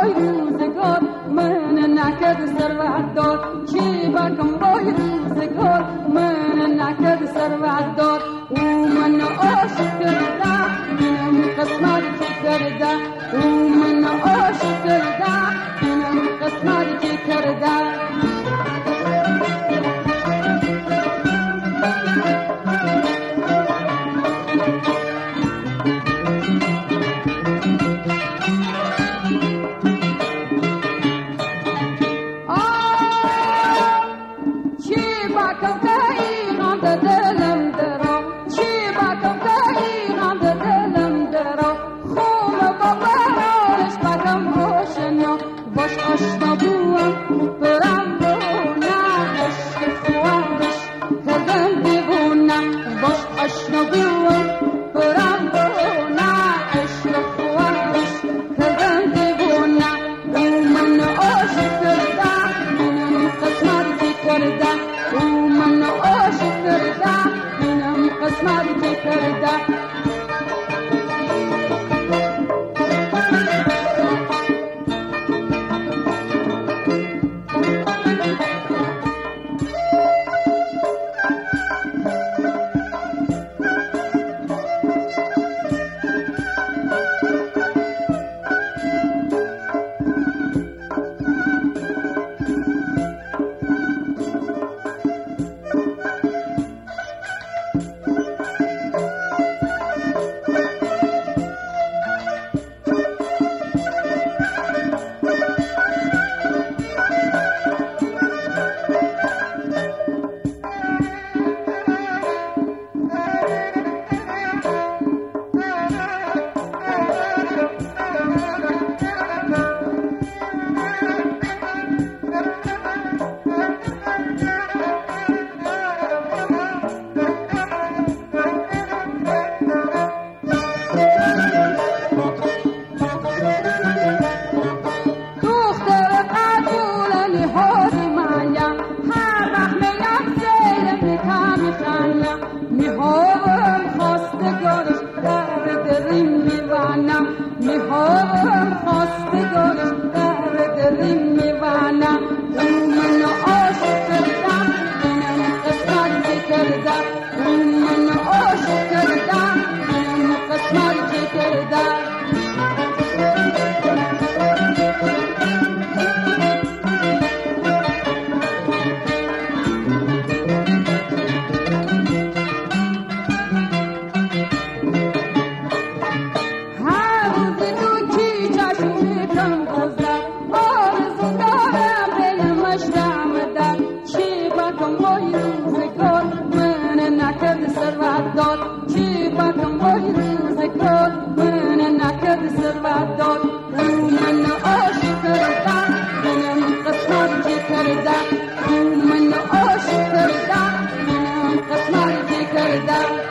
وای روزگار من نکرد ثروت دار چی بکم وای روزگار من نکرد ثروت دار او من عاشق کرده اینم قسمت که کرده او من عاشق کرده اینم قسمت که کرده باش آشنا بوم برم بونم عشق خوارش کردم دیوونم باش آشنا بوم برم بونم عشق خوارش کردم دیوونم او من عاشق کردم اینم قسمتی کردم او من عاشق کردم اینم قسمتی کردم میهارم خواستگارش در دلیم میوانم او من عاشق کردم اینم قسمت کردم او من عاشق کردم اینم قسمت کردم چی بکم وای روزگار من نکرد ثروت دار او من عاشق کردم اینم قسمت که کردم او من عاشق کردم اینم قسمت که کردم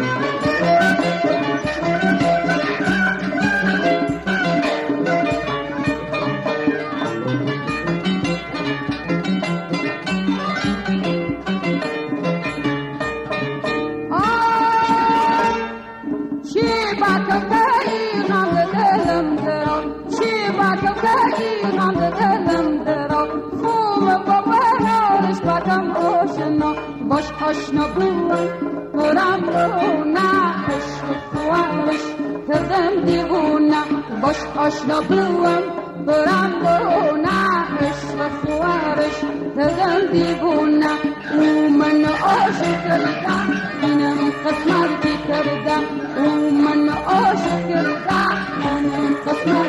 باش آشنا بوم برم بونم عشق خوارش کردم دیوونم باش آشنا بوم برم بونم عشق خوارش کردم دیوونم او من عاشق کردم اینم قسمتی کردم او من عاشق کردم اینم قسمت